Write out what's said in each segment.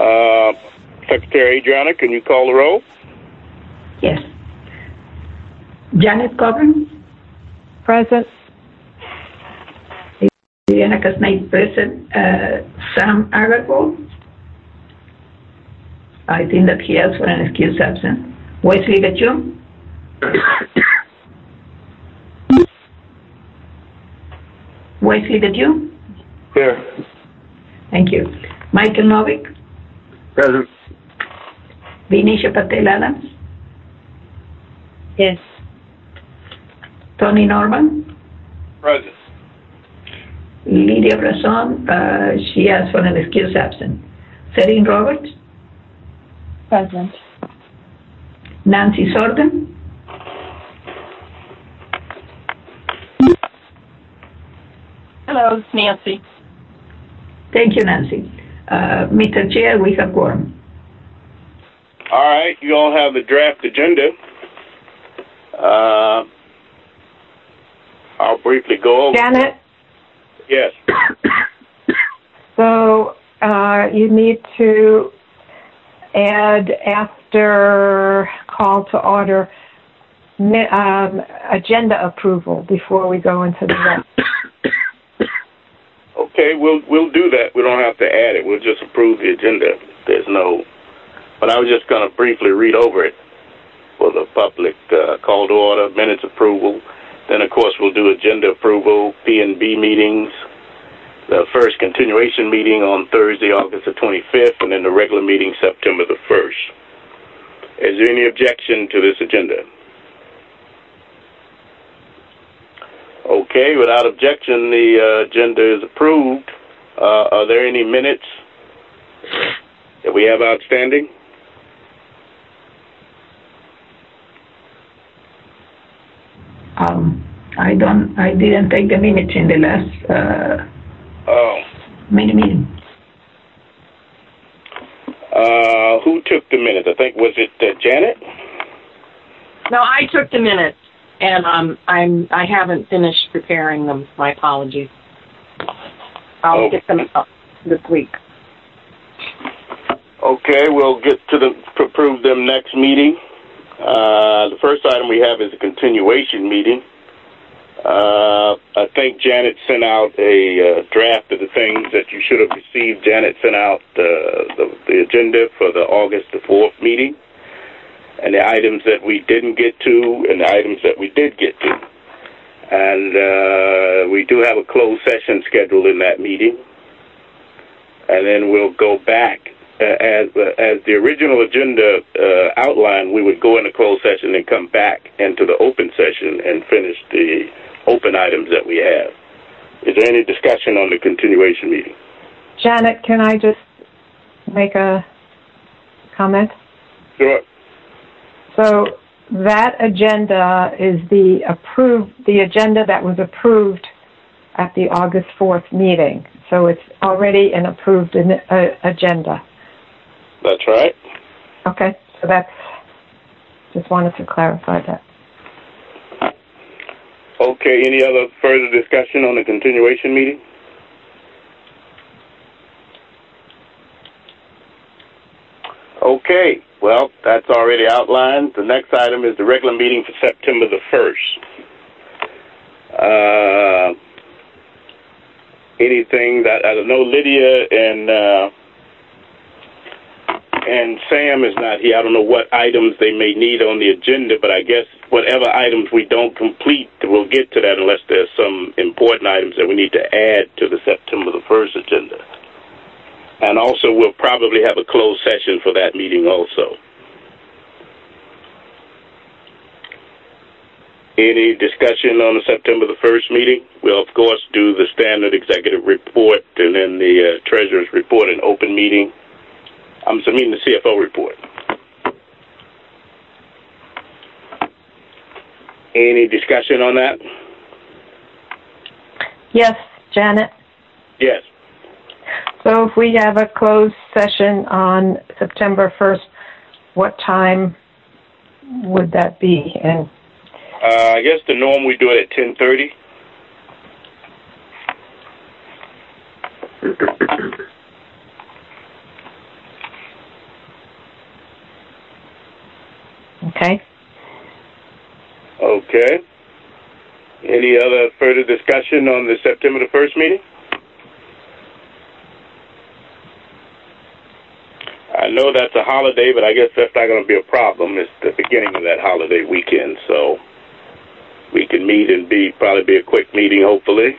Secretary Adriana, can you call the roll? Yes. Janet Coburn? Present. Adriana Casnay, present. Sam Agarwal? I think that he asked for an excuse absent. Wesley Gachum? Wesley Gachum? Here. Thank you. Michael Novick? Present. Vinisha Patel Adams? Yes. Tony Norman? Present. Lydia Brazon, she asked for an excuse absent. Serene Roberts? Present. Nancy Sorden? Hello, it's Nancy. Thank you, Nancy. Mr. Chair, we have quorum. All right, you all have the draft agenda. I'll briefly go over. Janet? Yes. So you need to add after call to order agenda approval before we go into the rest. Okay, we'll do that. We don't have to add it. We'll just approve the agenda. But I was just going to briefly read over it for the public. Call to order, minutes approval. Then, of course, we'll do agenda approval, P&B meetings, the first continuation meeting on Thursday, August the 25th, and then the regular meeting September the 1st. Is there any objection to this agenda? Okay, without objection, the agenda is approved. Are there any minutes that we have outstanding? I didn't take the minutes in the last mini meeting. Who took the minutes? I think, was it Janet? No, I took the minutes, and I haven't finished preparing them. My apologies. I'll get them up this week. Okay, we'll get to approve them next meeting. The first item we have is a continuation meeting. I think Janet sent out a draft of the things that you should have received. Janet sent out the agenda for the August the 4th meeting, and the items that we didn't get to and the items that we did get to. And we do have a closed session scheduled in that meeting. And then we'll go back. As the original agenda outlined, we would go into closed session and come back into the open session and finish the open items that we have. Is there any discussion on the continuation meeting? Janet, can I just make a comment? Sure. So that agenda is the agenda that was approved at the August 4th meeting. So it's already an approved agenda. That's right. Okay, so just wanted to clarify that. Okay, any other further discussion on the continuation meeting? Okay, well, that's already outlined. The next item is the regular meeting for September the 1st. Anything that, I don't know, Lydia and Sam is not here. I don't know what items they may need on the agenda, but I guess whatever items we don't complete, we'll get to that unless there's some important items that we need to add to the September the 1st agenda. And also, we'll probably have a closed session for that meeting also. Any discussion on the September the 1st meeting? We'll, of course, do the standard executive report and then the treasurer's report in open meeting. I mean the CFO report. Any discussion on that? Yes, Janet? Yes. So if we have a closed session on September 1st, what time would that be? And I guess the norm we do it at 10:30. Okay? Okay. Any other further discussion on the September the 1st meeting? I know that's a holiday, but I guess that's not going to be a problem. It's the beginning of that holiday weekend, so we can meet and probably be a quick meeting, hopefully.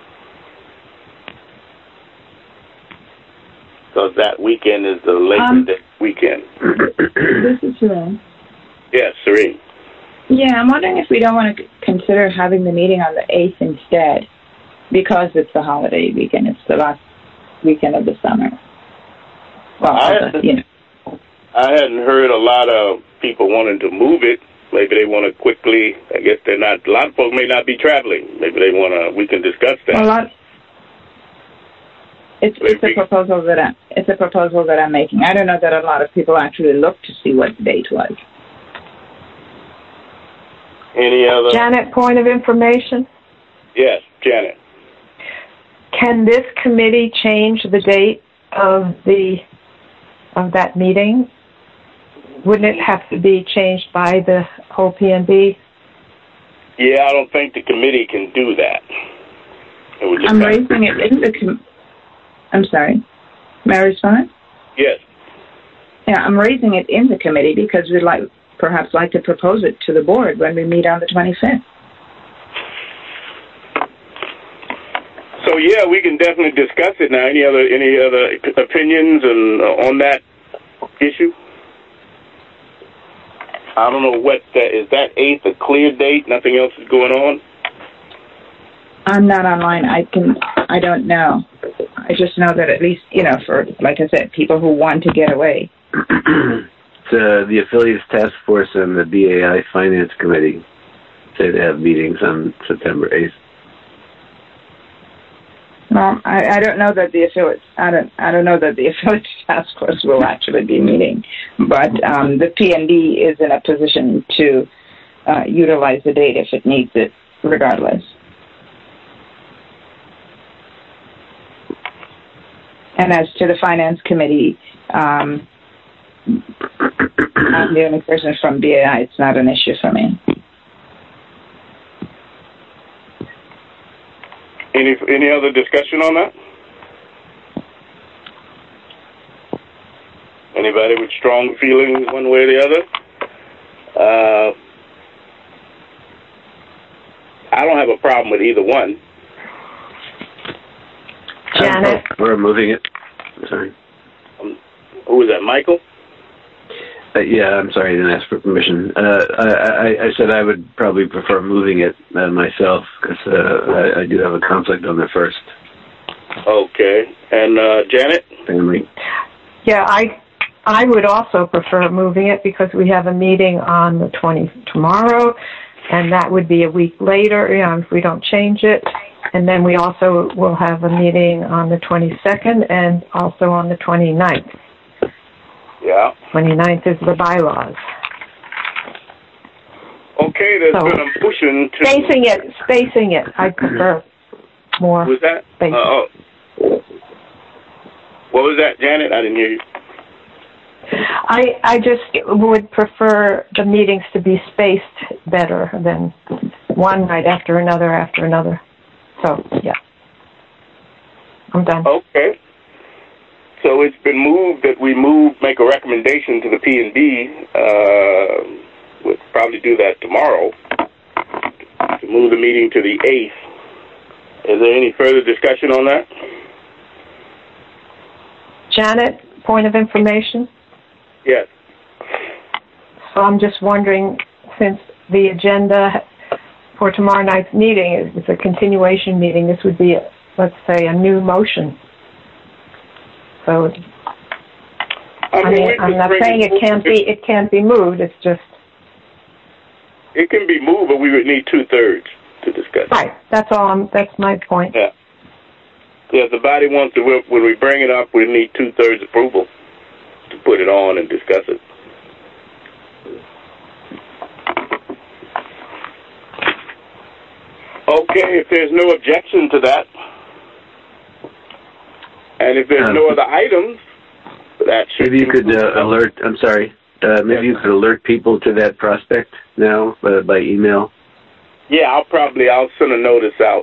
Because that weekend is the Labor Day weekend. This is Serene. Yes, Serene. Yeah, I'm wondering if we don't want to consider having the meeting on the 8th instead, because it's the holiday weekend. It's the last weekend of the summer. Well, I hadn't heard a lot of people wanting to move it. Maybe they want to quickly. I guess they're not. A lot of folks may not be traveling. Maybe they want to. We can discuss that. It's a proposal that I'm making. I don't know that a lot of people actually look to see what the date was. Any other? Janet, point of information? Yes, Janet. Can this committee change the date of that meeting? Wouldn't it have to be changed by the whole PNB? Yeah, I don't think the committee can do that. I'm raising it in the I'm sorry. May I respond? Yes. Yeah, I'm raising it in the committee because we'd perhaps like to propose it to the board when we meet on the 25th. So yeah, we can definitely discuss it now. Any other opinions on that issue? I don't know is that 8th a clear date? Nothing else is going on? I'm not online. I don't know. I just know that at least, for, like I said, people who want to get away. The Affiliates Task Force and the BAI Finance Committee say they have meetings on September 8th. Well, I don't know that the affiliates. I don't know that the Affiliates Task Force will actually be meeting, but the PND is in a position to utilize the date if it needs it, regardless. And as to the Finance Committee, I'm the only person from BAI. It's not an issue for me. Any other discussion on that? Anybody with strong feelings one way or the other? I don't have a problem with either one. Janet? We're moving it. Sorry. Who was that, Michael? Yeah, I'm sorry, I didn't ask for permission. I said I would probably prefer moving it myself because I do have a conflict on the 1st. Okay. And Janet? Family. Yeah, I would also prefer moving it because we have a meeting on the 20th tomorrow, and that would be a week later, if we don't change it. And then we also will have a meeting on the 22nd and also on the 29th. Yeah. 29th is the bylaws. Okay, there's been a motion to... Spacing it. I prefer more. Was that? What was that, Janet? I didn't hear you. I just would prefer the meetings to be spaced better than one right after another. So, yeah. I'm done. Okay. So it's been moved that we make a recommendation to the P&B. We'll probably do that tomorrow, to move the meeting to the 8th. Is there any further discussion on that? Janet, point of information? Yes. So I'm just wondering, since the agenda for tomorrow night's meeting is a continuation meeting, this would be, let's say, a new motion. So, I'm not saying it can't be moved. It's just it can be moved, but we would need 2/3 to discuss. Right. That's all. That's my point. Yeah. Yeah. If the body wants to, when we bring it up, we need 2/3 approval to put it on and discuss it. Okay. If there's no objection to that. And if there's no other items, that should... Maybe you could alert... I'm sorry. maybe you could alert people to that prospect now by email. Yeah, I'll send a notice out.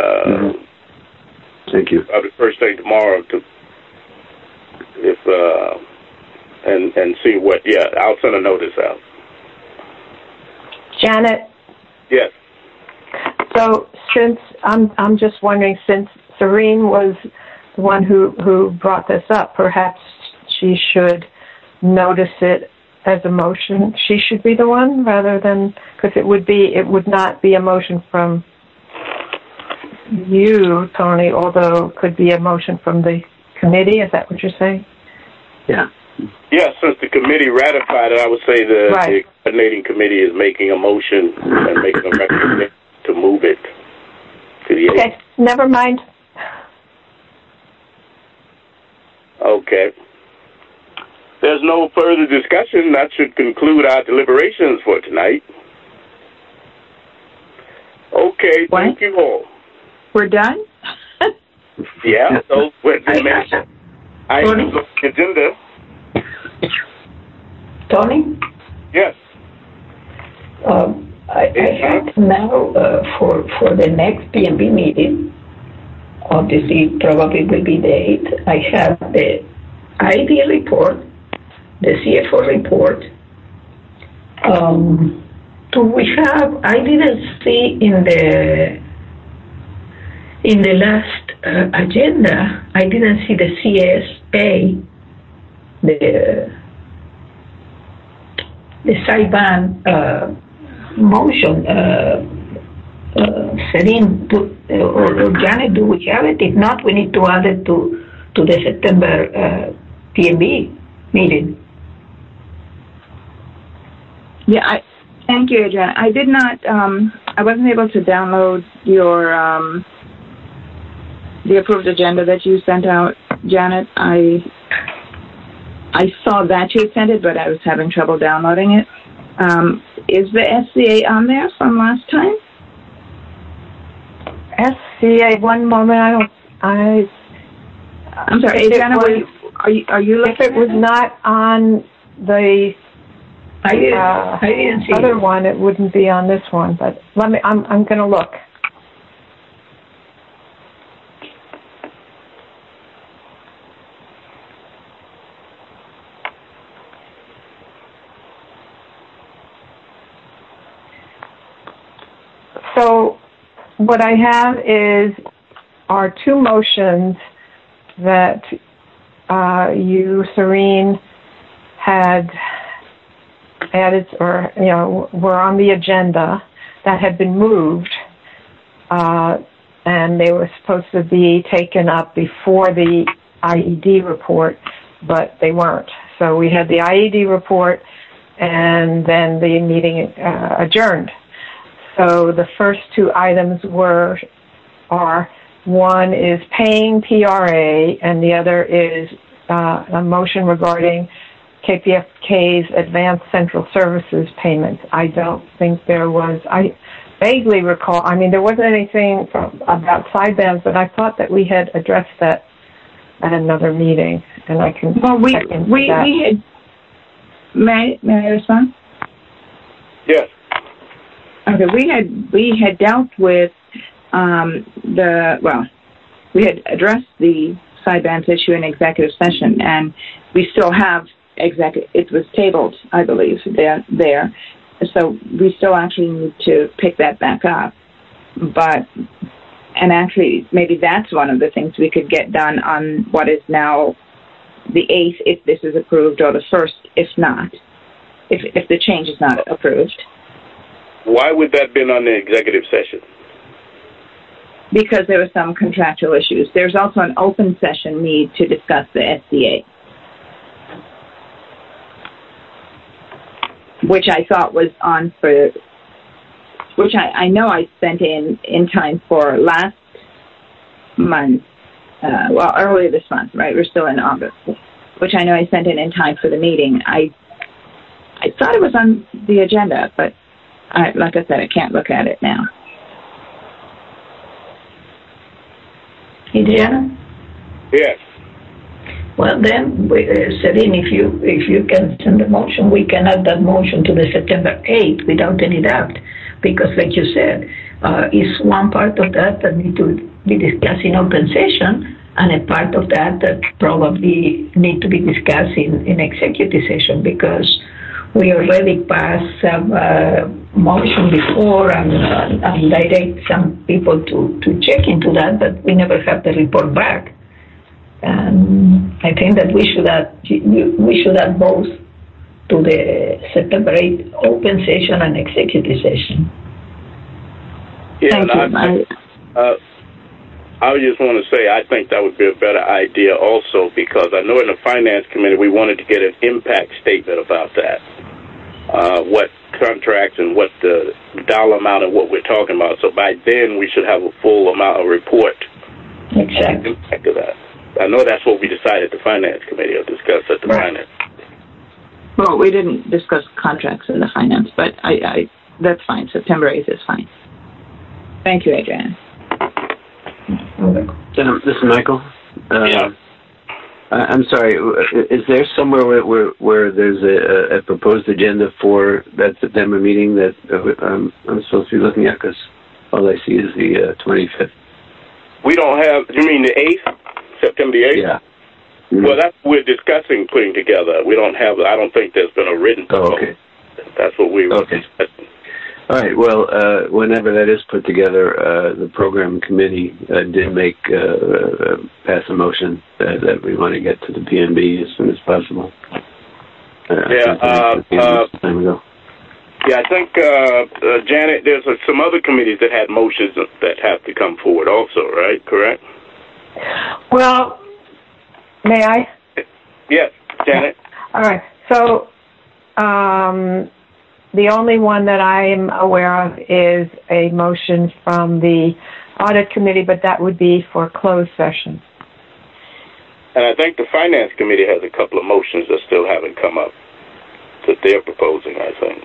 Thank you. Probably first thing tomorrow and see what. Yeah, I'll send a notice out. Janet. Yes. So since I'm just wondering, since Serene was the one who brought this up, perhaps she should notice it as a motion. She should be the one rather than, because it would not be a motion from you, Tony, although it could be a motion from the committee. Is that what you're saying? Yeah. Yeah, since the committee ratified it, I would say the coordinating committee is making a motion and making a recommendation to move it to the 8th. Okay, never mind. Okay. There's no further discussion. That should conclude our deliberations for tonight. Okay, thank you all. We're done? Yeah, so with the next item of the agenda. Tony? Yes. I have now for the next PNB meeting, obviously probably will be the 8th, I have the ID report, the CFO report. Do we have, I didn't see in the last agenda, I didn't see the CSA, the sideban motion. Serene or Janet, do we have it? If not, we need to add it to the September PNB meeting. Yeah, thank you, Adriana. I did not, I wasn't able to download your, the approved agenda that you sent out, Janet. I saw that you sent it, but I was having trouble downloading it. Is the SCA on there from last time? SCA, one moment, I'm sorry, Adriana, are you looking? If it was not on the I didn't see other one, it wouldn't be on this one, but I'm going to look. So what I have are two motions that you, Serene, had added or, were on the agenda that had been moved, and they were supposed to be taken up before the IED report, but they weren't. So we had the IED report, and then the meeting adjourned. So the first two items are one is paying PRA, and the other is a motion regarding KPFK's Advanced Central Services payments. I don't think there was, I vaguely recall, there wasn't anything about sidebands, but I thought that we had addressed that at another meeting, and I can check into that. We had, may I respond? Yes. Okay, we had dealt with we had addressed the sidebands issue in executive session, and we still have it was tabled, I believe, there. So we still actually need to pick that back up. And actually, maybe that's one of the things we could get done on what is now the 8th, if this is approved, or the 1st, if not, if the change is not approved. Why would that have been on the executive session? Because there were some contractual issues. There's also an open session need to discuss the SCA, which I thought was on for, which I know I sent in time for last month, earlier this month, right? We're still in August, which I know I sent in time for the meeting. I thought it was on the agenda, but like I said, I can't look at it now. Adriana? Yes. Well, then, Celine, if you can send a motion, we can add that motion to the September 8th without any doubt, because, like you said, it's one part of that need to be discussed in open session, and a part of that probably need to be discussed in executive session, because we already passed some motion before and direct some people to check into that, but we never have the report back. And I think that we should add both to the September 8th open session and executive session. Yeah, I just want to say I think that would be a better idea also, because I know in the Finance Committee we wanted to get an impact statement about that. What contracts and what the dollar amount of what we're talking about. So by then we should have a full amount of report. Exactly. Impact of that. I know that's what we decided at the Finance Committee, or discussed at the Finance. Well, we didn't discuss contracts in the Finance, but I that's fine. September 8th is fine. Thank you, Adriana. This is Michael. Yeah. I'm sorry. Is there somewhere where there's a proposed agenda for that September meeting that I'm supposed to be looking at? Because all I see is the 25th. We don't have. You mean the 8th? September 8th? Yeah. Mm-hmm. Well, that's what we're discussing putting together. We don't have. I don't think there's been a written proposal. Okay. That's what we were discussing. All right. Well, whenever that is put together, the program committee did pass a motion that we want to get to the PNB as soon as possible. Time ago. Yeah, I think Janet, there's some other committees that had motions that have to come forward also, right? Correct? Well, may I? Yes, Janet. All right. So the only one that I'm aware of is a motion from the Audit Committee, but that would be for closed session. And I think the Finance Committee has a couple of motions that still haven't come up that they're proposing, I think.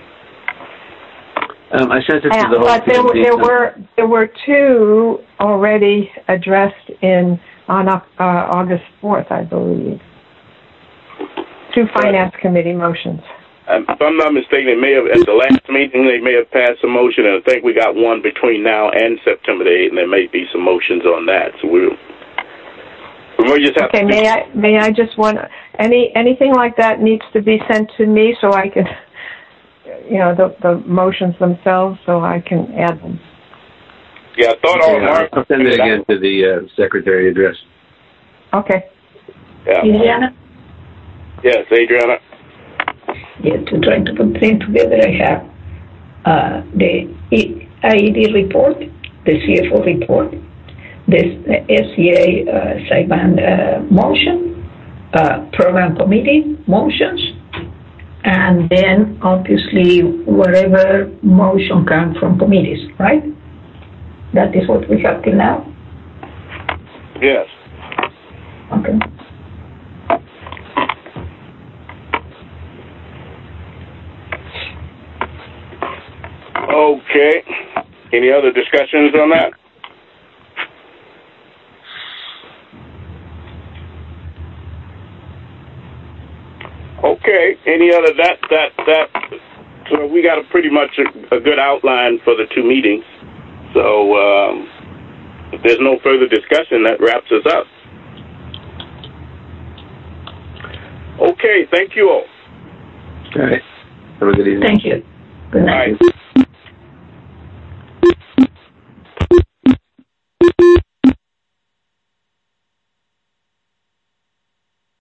I sent it to the whole but there were two already addressed on August 4th, I believe. Two Finance Committee motions. If I'm not mistaken, they may have, at the last meeting, they may have passed a motion, and I think we got one between now and September the 8th, and there may be some motions on that. So we just have to. Okay, may I just want anything like that needs to be sent to me so I can, the motions themselves, so I can add them. Yeah, I thought all Mark. I'll send it again to the secretary address. Okay. Yeah. Adriana? Yes, Adriana. Yeah, to try to put things together, I have the IED report, the CFO report, the SCA Saipan motion, program committee motions, and then obviously whatever motion comes from committees, right? That is what we have till now? Yes. Okay. Okay. Any other discussions on that? Okay. Any other that? So we got pretty much a good outline for the two meetings. So if there's no further discussion, that wraps us up. Okay. Thank you all. All right. Have a good evening. Thank you. Good night. All right.